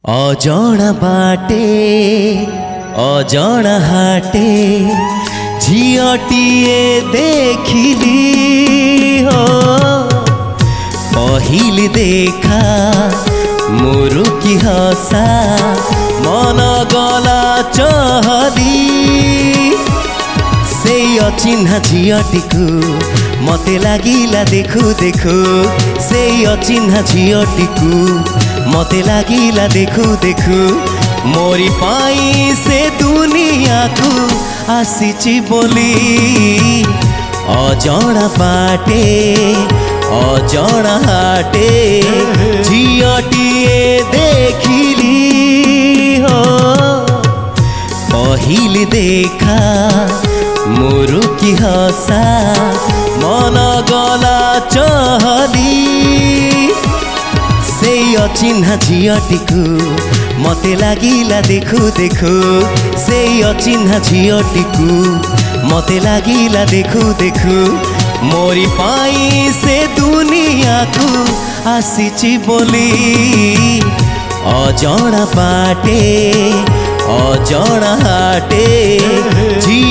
अजणा बाटे अजणा हाटे झियटिए देखिली हो पहिली देखा मुरुकी हसा मन गला चहली से अचिन्हा झियटिकु मते लागिला देखु देखु से अचिन्हा झियटिकु मते लागिला देखु देखु मोरी पाई से दुनिया को आसीची बोली अजणा बाटे अजणा हाटे झियटिए देखिली हो पहिली देखा मुरुकी हसा मन गला चहली से अचिन्हा झियटिकु मते लागिला देखु देखु से अचिन्हा झियटिकु मते लागिला देखु देखु मोरी पाई से दुनिया को आसीची बोली अजणा बाटे अजणा हाटे